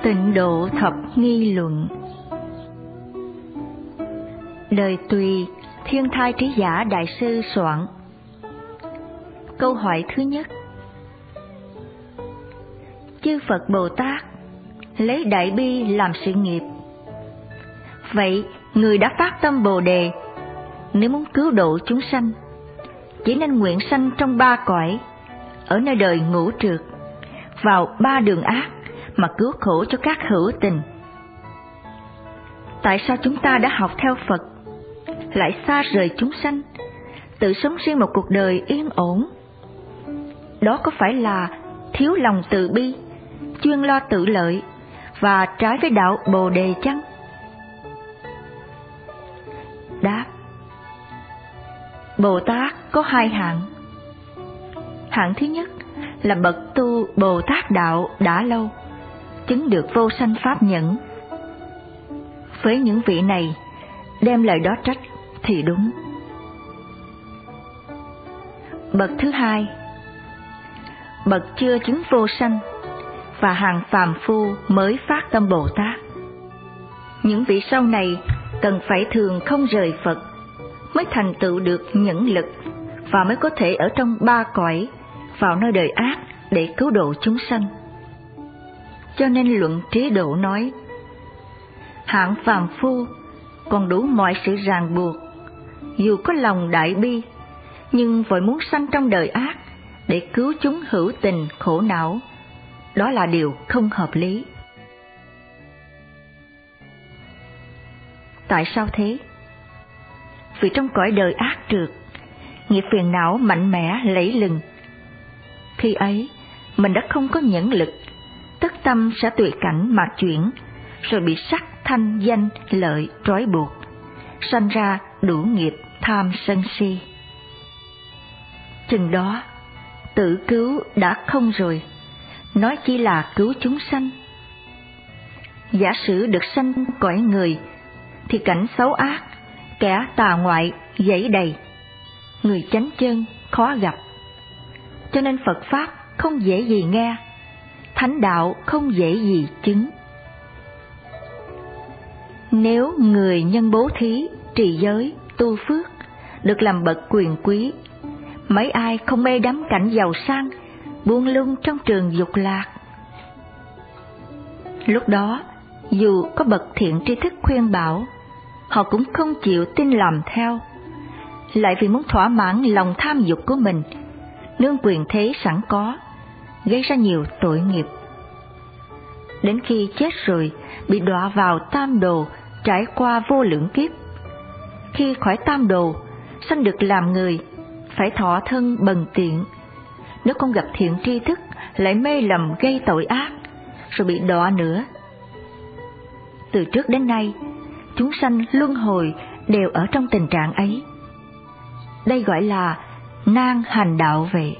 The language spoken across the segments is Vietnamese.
Tịnh độ thập nghi luận. Đời Tùy, Thiên Thai Trí Giả Đại Sư soạn. Câu hỏi thứ nhất: chư Phật Bồ Tát lấy đại bi làm sự nghiệp. Vậy người đã phát tâm Bồ Đề, nếu muốn cứu độ chúng sanh, chỉ nên nguyện sanh trong ba cõi, ở nơi đời ngũ trượt, vào ba đường ác mà cứu khổ cho các hữu tình. Tại sao chúng ta đã học theo Phật lại xa rời chúng sanh, tự sống riêng một cuộc đời yên ổn? Đó có phải là thiếu lòng từ bi, chuyên lo tự lợi và trái với đạo Bồ Đề chăng? Đáp: Bồ Tát có hai hạng. Hạng thứ nhất là bậc tu Bồ Tát đạo đã lâu, chứng được vô sanh pháp nhẫn. Với những vị này, đem lời đó trách thì đúng. Bậc thứ hai, bậc chưa chứng vô sanh và hàng phàm phu mới phát tâm Bồ Tát. Những vị sau này cần phải thường không rời Phật, mới thành tựu được nhẫn lực và mới có thể ở trong ba cõi, vào nơi đời ác để cứu độ chúng sanh. Cho nên luận Trí Độ nói: hạng phàm phu còn đủ mọi sự ràng buộc, dù có lòng đại bi, nhưng vội muốn sanh trong đời ác để cứu chúng hữu tình khổ não, đó là điều không hợp lý. Tại sao thế? Vì trong cõi đời ác trượt, nghiệp phiền não mạnh mẽ lẫy lừng. Khi ấy, mình đã không có nhẫn lực, tất tâm sẽ tùy cảnh mà chuyển, rồi bị sắc, thanh, danh, lợi trói buộc, sanh ra đủ nghiệp tham sân si. Chừng đó, tự cứu đã không rồi, nói chỉ là cứu chúng sanh. Giả sử được sanh cõi người, thì cảnh xấu ác, kẻ tà ngoại dẫy đầy, người chánh chân khó gặp. Cho nên Phật Pháp không dễ gì nghe, thánh đạo không dễ gì chứng. Nếu người nhân bố thí, trì giới, tu phước, được làm bậc quyền quý, mấy ai không mê đắm cảnh giàu sang, buông lung trong trường dục lạc. Lúc đó, dù có bậc thiện tri thức khuyên bảo, họ cũng không chịu tin làm theo, lại vì muốn thỏa mãn lòng tham dục của mình, nương quyền thế sẵn có, gây ra nhiều tội nghiệp. Đến khi chết rồi, bị đọa vào tam đồ, trải qua vô lượng kiếp. Khi khỏi tam đồ, sanh được làm người, phải thọ thân bần tiện. Nếu không gặp thiện tri thức, lại mê lầm gây tội ác, rồi bị đọa nữa. Từ trước đến nay, chúng sanh luân hồi đều ở trong tình trạng ấy. Đây gọi là nan hành đạo vậy.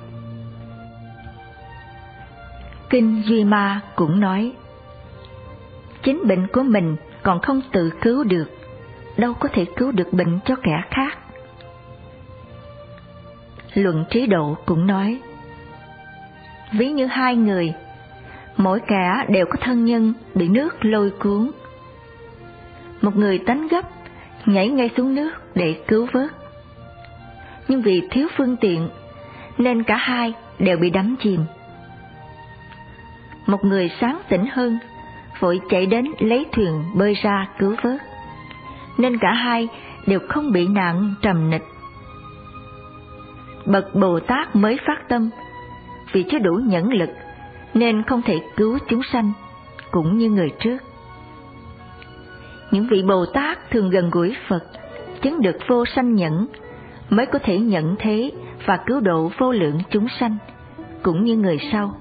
Kinh Duy Ma cũng nói: chính bệnh của mình còn không tự cứu được, đâu có thể cứu được bệnh cho kẻ khác. Luận Trí Độ cũng nói: ví như hai người, mỗi kẻ đều có thân nhân bị nước lôi cuốn. Một người tánh gấp, nhảy ngay xuống nước để cứu vớt. Nhưng vì thiếu phương tiện, nên cả hai đều bị đắm chìm. Một người sáng tỉnh hơn, vội chạy đến lấy thuyền bơi ra cứu vớt, nên cả hai đều không bị nạn trầm nịch. Bậc Bồ Tát mới phát tâm, vì chưa đủ nhẫn lực, nên không thể cứu chúng sanh, cũng như người trước. Những vị Bồ Tát thường gần gũi Phật, chứng được vô sanh nhẫn, mới có thể nhận thế và cứu độ vô lượng chúng sanh, cũng như người sau.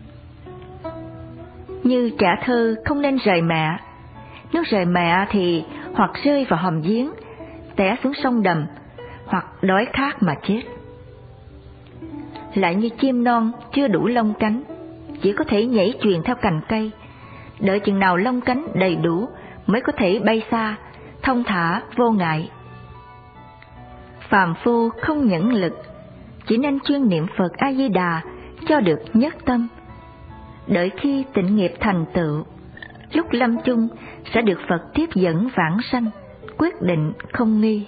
Như trẻ thơ không nên rời mẹ, nếu rời mẹ thì hoặc rơi vào hầm giếng, té xuống sông đầm, hoặc đói khát mà chết. Lại như chim non chưa đủ lông cánh, chỉ có thể nhảy chuyền theo cành cây, đợi chừng nào lông cánh đầy đủ mới có thể bay xa, thông thả vô ngại. Phàm phu không nhẫn lực, chỉ nên chuyên niệm Phật A Di Đà cho được nhất tâm. Đợi khi tịnh nghiệp thành tựu, lúc lâm chung sẽ được Phật tiếp dẫn vãng sanh, quyết định không nghi.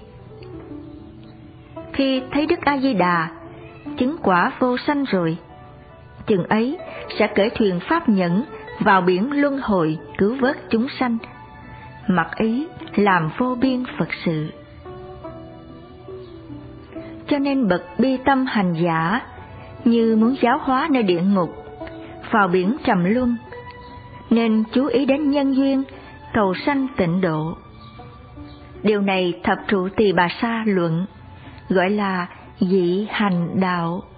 Khi thấy Đức A Di Đà chứng quả vô sanh rồi, chừng ấy sẽ cởi thuyền pháp nhẫn vào biển luân hồi cứu vớt chúng sanh, mặc ý làm vô biên Phật sự. Cho nên bậc bi tâm hành giả như muốn giáo hóa nơi địa ngục, vào biển trầm luân, nên chú ý đến nhân duyên cầu sanh tịnh độ. Điều này Thập Trụ Tỳ Bà Sa luận gọi là dị hành đạo.